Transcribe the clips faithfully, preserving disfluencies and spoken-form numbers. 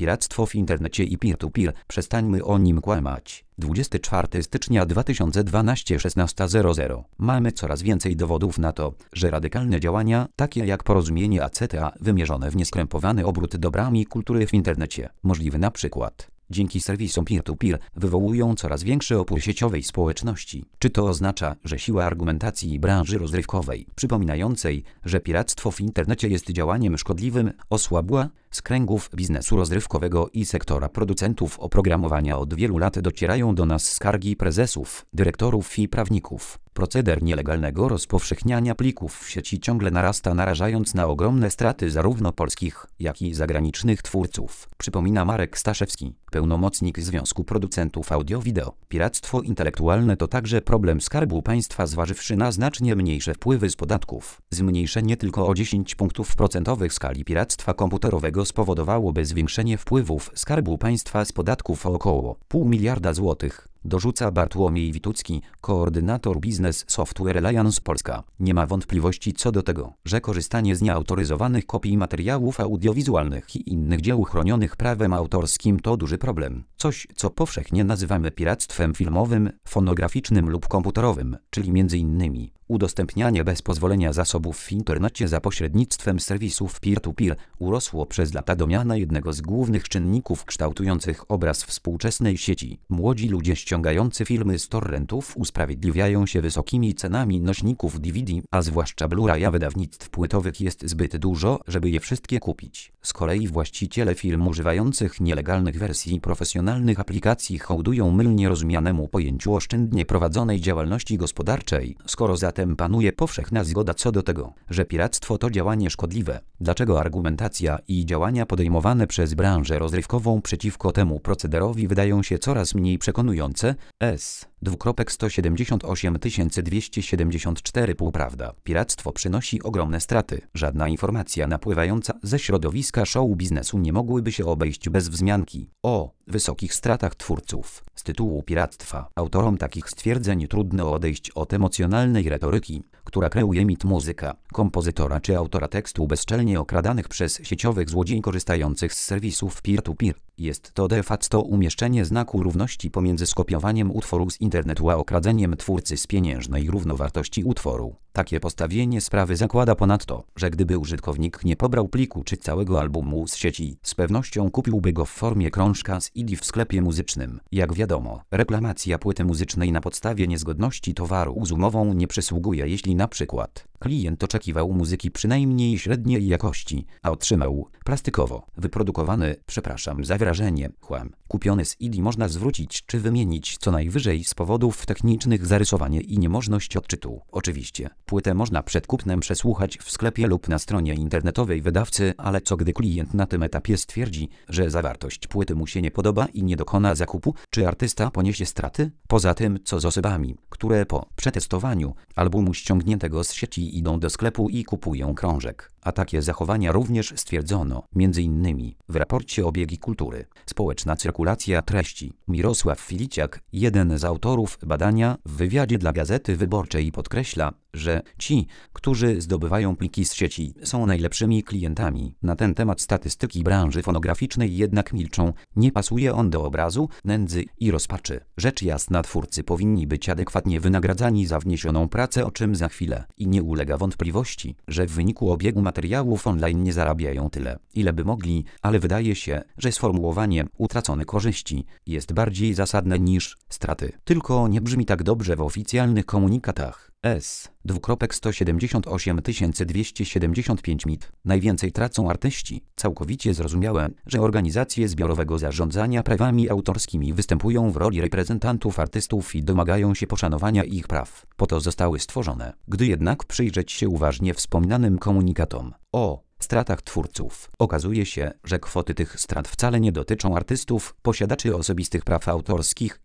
Piractwo w internecie i peer-to-peer. Przestańmy o nim kłamać. dwudziestego czwartego stycznia dwa tysiące dwunastego szesnasta zero zero. Mamy coraz więcej dowodów na to, że radykalne działania, takie jak porozumienie A C T A, wymierzone w nieskrępowany obrót dobrami kultury w internecie, możliwy na przykład dzięki serwisom peer-to-peer, wywołują coraz większy opór sieciowej społeczności. Czy to oznacza, że siła argumentacji branży rozrywkowej, przypominającej, że piractwo w internecie jest działaniem szkodliwym, osłabła? Z kręgów biznesu rozrywkowego i sektora producentów oprogramowania od wielu lat docierają do nas skargi prezesów, dyrektorów i prawników. Proceder nielegalnego rozpowszechniania plików w sieci ciągle narasta, narażając na ogromne straty zarówno polskich, jak i zagranicznych twórców. Przypomina Marek Staszewski, pełnomocnik Związku Producentów Audio-Wideo. Piractwo intelektualne to także problem Skarbu Państwa, zważywszy na znacznie mniejsze wpływy z podatków. Zmniejszenie tylko o dziesięć punktów procentowych skali piractwa komputerowego spowodowałoby zwiększenie wpływów Skarbu Państwa z podatków o około pół miliarda złotych. Dorzuca Bartłomiej Witucki, koordynator Biznes Software Alliance Polska. Nie ma wątpliwości co do tego, że korzystanie z nieautoryzowanych kopii materiałów audiowizualnych i innych dzieł chronionych prawem autorskim to duży problem. Coś, co powszechnie nazywamy piractwem filmowym, fonograficznym lub komputerowym, czyli między innymi udostępnianie bez pozwolenia zasobów w internecie za pośrednictwem serwisów peer-to-peer urosło przez lata do miana jednego z głównych czynników kształtujących obraz współczesnej sieci. Młodzi ludzie ściągający filmy z torrentów usprawiedliwiają się wysokimi cenami nośników D V D, a zwłaszcza Blu-raya. Wydawnictw płytowych jest zbyt dużo, żeby je wszystkie kupić. Z kolei właściciele firm używających nielegalnych wersji profesjonalnych aplikacji hołdują mylnie rozumianemu pojęciu oszczędnie prowadzonej działalności gospodarczej. Skoro zatem panuje powszechna zgoda co do tego, że piractwo to działanie szkodliwe, dlaczego argumentacja i działania podejmowane przez branżę rozrywkową przeciwko temu procederowi wydają się coraz mniej przekonujące? S. sto siedemdziesiąt osiem tysięcy dwieście siedemdziesiąt cztery. Półprawda. Piractwo przynosi ogromne straty. Żadna informacja napływająca ze środowiska show biznesu nie mogłyby się obejść bez wzmianki o wysokich stratach twórców. Z tytułu piractwa autorom takich stwierdzeń trudno odejść od emocjonalnej retoryki, która kreuje mit muzyka, kompozytora czy autora tekstu bezczelnie okradanych przez sieciowych złodziei korzystających z serwisów peer-to-peer. Jest to de facto umieszczenie znaku równości pomiędzy skopiowaniem utworu z internetu a okradzeniem twórcy z pieniężnej równowartości utworu. Takie postawienie sprawy zakłada ponadto, że gdyby użytkownik nie pobrał pliku czy całego albumu z sieci, z pewnością kupiłby go w formie krążka z C D w sklepie muzycznym. Jak wiadomo, reklamacja płyty muzycznej na podstawie niezgodności towaru z umową nie przysługuje, jeśli na przykład klient oczekiwał muzyki przynajmniej średniej jakości, a otrzymał plastikowo wyprodukowany, przepraszam za wyrażenie, chłam. Kupiony z C D można zwrócić czy wymienić co najwyżej z powodów technicznych zarysowanie i niemożność odczytu. Oczywiście, płytę można przed kupnem przesłuchać w sklepie lub na stronie internetowej wydawcy, ale co gdy klient na tym etapie stwierdzi, że zawartość płyty mu się nie podoba i nie dokona zakupu? Czy artysta poniesie straty? Poza tym, co z osobami, które po przetestowaniu albumu ściągniętego z sieci idą do sklepu i kupują krążek? A takie zachowania również stwierdzono, między innymi w raporcie Obiegi Kultury. Społeczna cyrkulacja treści. Mirosław Filiciak, jeden z autorów badania, w wywiadzie dla Gazety Wyborczej podkreśla, że ci, którzy zdobywają pliki z sieci, są najlepszymi klientami. Na ten temat statystyki branży fonograficznej jednak milczą. Nie pasuje on do obrazu, nędzy i rozpaczy. Rzecz jasna, twórcy powinni być adekwatnie wynagradzani za wniesioną pracę, o czym za chwilę. I nie ulega wątpliwości, że w wyniku obiegu materiałów online nie zarabiają tyle, ile by mogli, ale wydaje się, że sformułowanie utracone korzyści jest bardziej zasadne niż straty. Tylko nie brzmi tak dobrze w oficjalnych komunikatach. S. sto siedemdziesiąt osiem tysięcy dwieście siedemdziesiąt pięć mit. Najwięcej tracą artyści. Całkowicie zrozumiałe, że organizacje zbiorowego zarządzania prawami autorskimi występują w roli reprezentantów artystów i domagają się poszanowania ich praw. Po to zostały stworzone. Gdy jednak przyjrzeć się uważnie wspomnianym komunikatom o stratach twórców, okazuje się, że kwoty tych strat wcale nie dotyczą artystów, posiadaczy osobistych praw autorskich,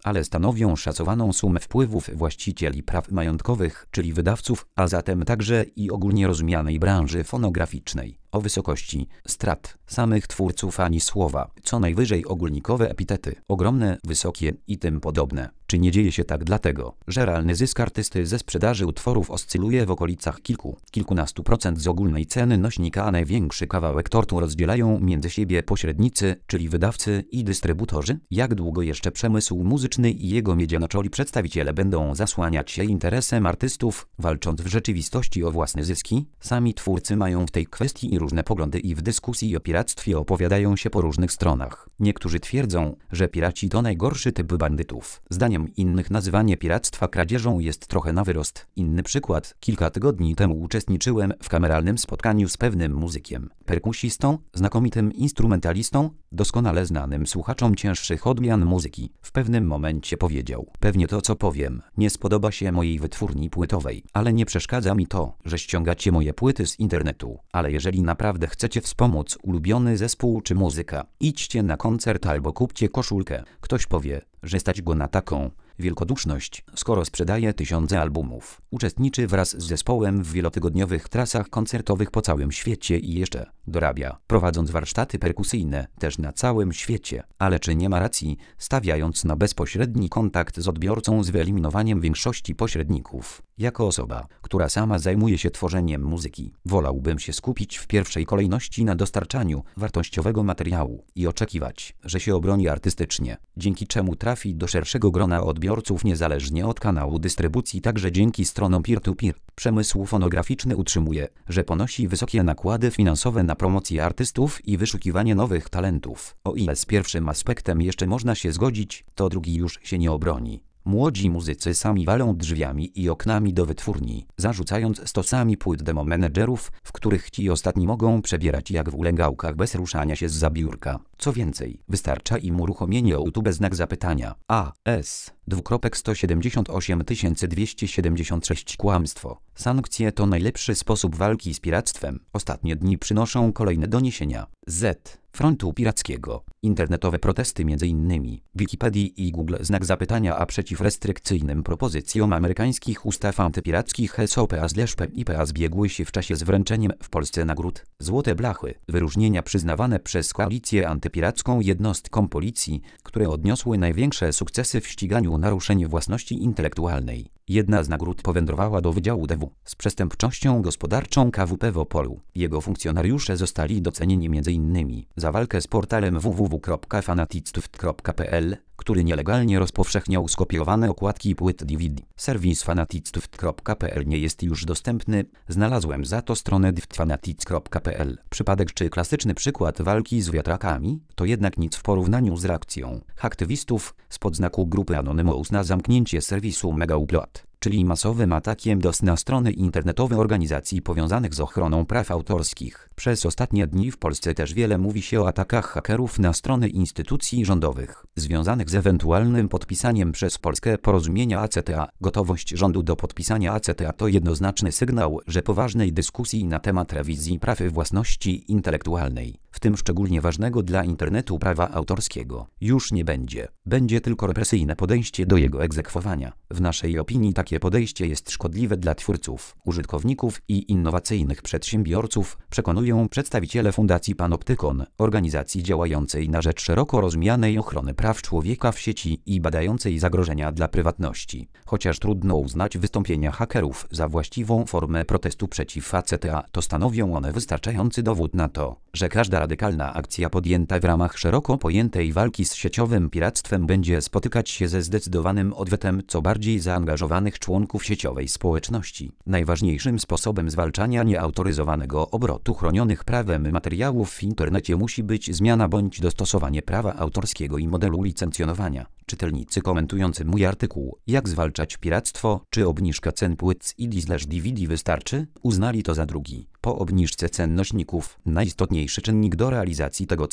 ale stanowią szacowaną sumę wpływów właścicieli praw majątkowych, czyli wydawców, a zatem także i ogólnie rozumianej branży fonograficznej. O wysokości strat samych twórców ani słowa, co najwyżej ogólnikowe epitety, ogromne, wysokie i tym podobne. Czy nie dzieje się tak dlatego, że realny zysk artysty ze sprzedaży utworów oscyluje w okolicach kilku, kilkunastu procent z ogólnej ceny nośnika, a największy kawałek tortu rozdzielają między siebie pośrednicy, czyli wydawcy i dystrybutorzy? Jak długo jeszcze przemysł muzyczny i jego miedzianoczoli przedstawiciele będą zasłaniać się interesem artystów, walcząc w rzeczywistości o własne zyski? Sami twórcy mają w tej kwestii różne poglądy i w dyskusji o piractwie opowiadają się po różnych stronach. Niektórzy twierdzą, że piraci to najgorszy typ bandytów. Zdaniem innych nazywanie piractwa kradzieżą jest trochę na wyrost. Inny przykład. Kilka tygodni temu uczestniczyłem w kameralnym spotkaniu z pewnym muzykiem, perkusistą, znakomitym instrumentalistą, doskonale znanym słuchaczom cięższych odmian muzyki. W pewnym momencie powiedział: pewnie to, co powiem, nie spodoba się mojej wytwórni płytowej, ale nie przeszkadza mi to, że ściągacie moje płyty z internetu. Ale jeżeli naprawdę chcecie wspomóc ulubiony zespół czy muzyka, idźcie na koncert albo kupcie koszulkę. Ktoś powie, że stać go na taką wielkoduszność, skoro sprzedaje tysiące albumów, uczestniczy wraz z zespołem w wielotygodniowych trasach koncertowych po całym świecie i jeszcze dorabia, prowadząc warsztaty perkusyjne też na całym świecie. Ale czy nie ma racji, stawiając na bezpośredni kontakt z odbiorcą z wyeliminowaniem większości pośredników? Jako osoba, która sama zajmuje się tworzeniem muzyki, wolałbym się skupić w pierwszej kolejności na dostarczaniu wartościowego materiału i oczekiwać, że się obroni artystycznie, dzięki czemu trafi do szerszego grona odbiorców niezależnie od kanału dystrybucji, także dzięki stronom peer-to-peer. Przemysł fonograficzny utrzymuje, że ponosi wysokie nakłady finansowe na promocję artystów i wyszukiwanie nowych talentów. O ile z pierwszym aspektem jeszcze można się zgodzić, to drugi już się nie obroni. Młodzi muzycy sami walą drzwiami i oknami do wytwórni, zarzucając stosami płyt demo menedżerów, w których ci ostatni mogą przebierać jak w ulęgałkach bez ruszania się zza biurka. Co więcej, wystarcza im uruchomienie YouTube znak zapytania A S dwukropek sto siedemdziesiąt osiem tysięcy dwieście siedemdziesiąt sześć kłamstwo. Sankcje to najlepszy sposób walki z piractwem. Ostatnie dni przynoszą kolejne doniesienia z frontu pirackiego. Internetowe protesty między innymi Wikipedii i Google znak zapytania a przeciw restrykcyjnym propozycjom amerykańskich ustaw antypirackich S O P A I P A zbiegły się w czasie z wręczeniem w Polsce nagród Złote Blachy, wyróżnienia przyznawane przez koalicję antypiracką jednostkom policji, które odniosły największe sukcesy w ściganiu naruszeń własności intelektualnej. Jedna z nagród powędrowała do Wydziału D W z przestępczością gospodarczą K W P w Opolu. Jego funkcjonariusze zostali docenieni między innymi za walkę z portalem w w w kropka fanaticztów kropka p l, który nielegalnie rozpowszechniał skopiowane okładki płyt D V D. Serwis fanaticztów kropka p l nie jest już dostępny, znalazłem za to stronę d w fanatics kropka p l. Przypadek czy klasyczny przykład walki z wiatrakami? To jednak nic w porównaniu z reakcją aktywistów spod znaku grupy Anonymous na zamknięcie serwisu Megaupload, czyli masowym atakiem D O S na strony internetowe organizacji powiązanych z ochroną praw autorskich. Przez ostatnie dni w Polsce też wiele mówi się o atakach hakerów na strony instytucji rządowych, związanych z ewentualnym podpisaniem przez Polskę porozumienia A C T A. Gotowość rządu do podpisania A C T A to jednoznaczny sygnał, że poważnej dyskusji na temat rewizji praw własności intelektualnej, w tym szczególnie ważnego dla internetu prawa autorskiego, już nie będzie. Będzie tylko represyjne podejście do jego egzekwowania. W naszej opinii takie podejście jest szkodliwe dla twórców, użytkowników i innowacyjnych przedsiębiorców, przekonują przedstawiciele Fundacji Panoptykon, organizacji działającej na rzecz szeroko rozumianej ochrony praw człowieka w sieci i badającej zagrożenia dla prywatności. Chociaż trudno uznać wystąpienia hakerów za właściwą formę protestu przeciw A C T A, to stanowią one wystarczający dowód na to, że każda radykalna akcja podjęta w ramach szeroko pojętej walki z sieciowym piractwem będzie spotykać się ze zdecydowanym odwetem co bardziej zaangażowanych członków sieciowej społeczności. Najważniejszym sposobem zwalczania nieautoryzowanego obrotu chronionych prawem materiałów w internecie musi być zmiana bądź dostosowanie prawa autorskiego i modelu licencjonowania. Czytelnicy komentujący mój artykuł "Jak zwalczać piractwo? Czy obniżka cen płyt C D slash D V D wystarczy?" uznali to za drugi, po obniżce cen nośników, najistotniejszy czynnik do realizacji tego celu.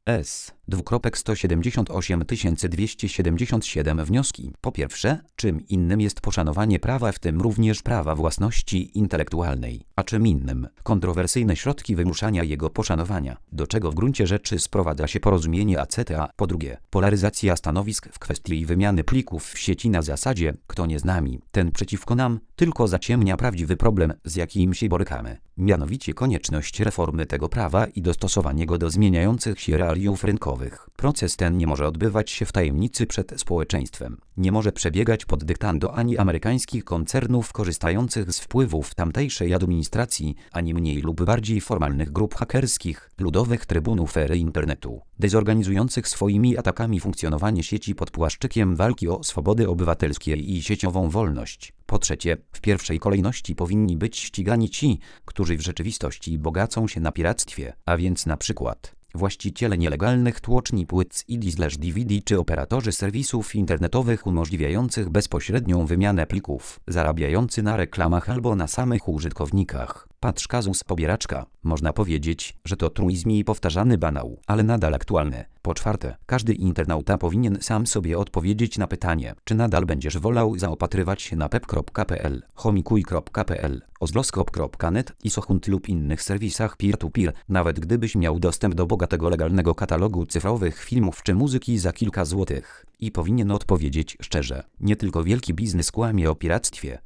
S. Dwukropek sto siedemdziesiąt osiem tysięcy dwieście siedemdziesiąt siedem wnioski. Po pierwsze, czym innym jest poszanowanie prawa, w tym również prawa własności intelektualnej, a czym innym kontrowersyjne środki wymuszania jego poszanowania, do czego w gruncie rzeczy sprowadza się porozumienie A C T A. Po drugie, polaryzacja stanowisk w kwestii wymiany plików w sieci na zasadzie kto nie z nami, ten przeciwko nam, tylko zaciemnia prawdziwy problem, z jakim się borykamy. Mianowicie konieczność reformy tego prawa i dostosowanie go do zmieniających się realiów rynkowych. Proces ten nie może odbywać się w tajemnicy przed społeczeństwem. Nie może przebiegać pod dyktando ani amerykańskich koncernów korzystających z wpływów tamtejszej administracji, ani mniej lub bardziej formalnych grup hakerskich, ludowych trybunów ery internetu, dezorganizujących swoimi atakami funkcjonowanie sieci pod płaszczykiem walki o swobody obywatelskie i sieciową wolność. Po trzecie, w pierwszej kolejności powinni być ścigani ci, którzy w rzeczywistości bogacą się na piractwie, a więc na przykład właściciele nielegalnych tłoczni płyt C D D V D czy operatorzy serwisów internetowych umożliwiających bezpośrednią wymianę plików, zarabiający na reklamach albo na samych użytkownikach. Patrz kazus pobieraczka. Można powiedzieć, że to truizm i powtarzany banał, ale nadal aktualny. Po czwarte, każdy internauta powinien sam sobie odpowiedzieć na pytanie, czy nadal będziesz wolał zaopatrywać się na pep kropka pe el, homikuj kropka pe el, ozloskop kropka net i Sohunt lub innych serwisach peer-to-peer, nawet gdybyś miał dostęp do bogatego legalnego katalogu cyfrowych filmów czy muzyki za kilka złotych. I powinien odpowiedzieć szczerze. Nie tylko wielki biznes kłamie o piractwie,